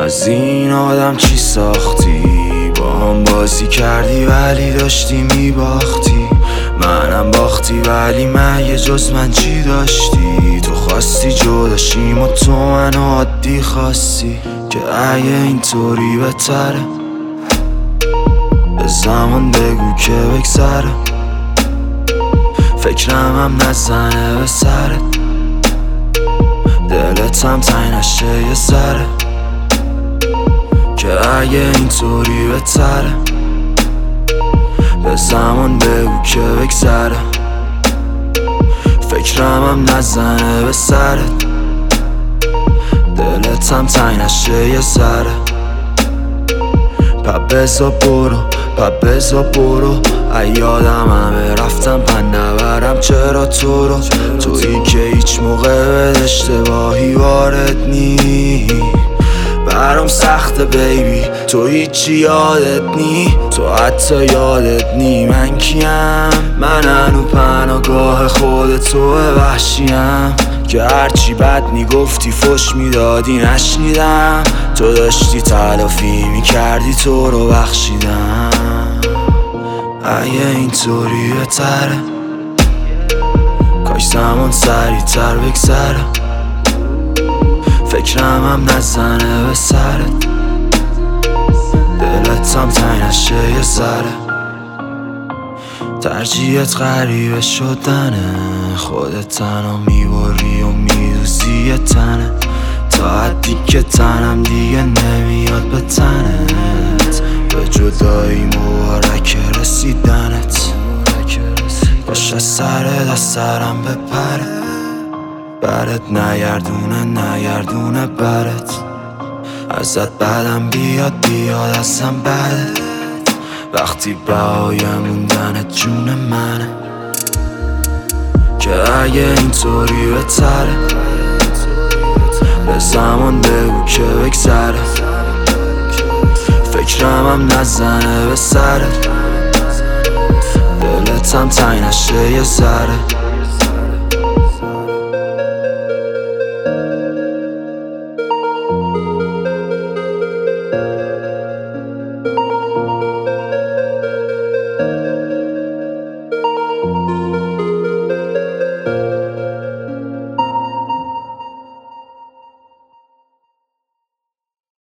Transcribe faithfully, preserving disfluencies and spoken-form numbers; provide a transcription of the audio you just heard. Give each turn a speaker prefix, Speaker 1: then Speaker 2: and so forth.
Speaker 1: از این آدم چی ساختی؟ با هم بازی کردی ولی داشتی میباختی، منم باختی ولی مگه جز من چی داشتی؟ تو خواستی جداشیم و تو منو عادی خواستی که اگه اینطوری بهتره به زمان بگو که بگذره، فکرم هم نزنه به سرت، دلت هم تنگ نشه یه ذره که اگه اینطوری بهتره به زمان بگو که بگذره، فکرم هم نزنه به سرت، دلت هم تنگ نشه یه ذره. پا بزا برو پا بزا برو ایادم همه رفتم پن نبرم چرا تو رو، تویی که هیچ موقع به اشتباهی وارد نی، برام سخته بیبی تو هیچی یادت نی، تو حتی یادت نی من کیم، من هنو پناهگاه خودتو وحشیم که هرچی بد میگفتی فش میدادی نشنیدم، تو داشتی تلافی میکردی تو رو بخشیدم، اگه اینطوری بهتره کاش زمان سریعتر بگذره، فکرم هم نزنه به سرت، دلت هم تنگ نشه یه ذره. ترجیحت غریبه شدنه، خودت تنها میبری و میدوزی یه تنه، تا حدی که تنم دیگه نمیاد به تنت، به جدایی مبارک رسیدنت، باشه سرت از سرم بپره، برت نگردونه نگردونه برت، ازت بعدم بیاد بیاد ازم بدت، وقتی بهای موندنت جون منه که اگه اینطوری بهتره به زمان بگو که بگذره، فکرم هم نزنه به سرت، دلت هم تنگ نشه یه ذره.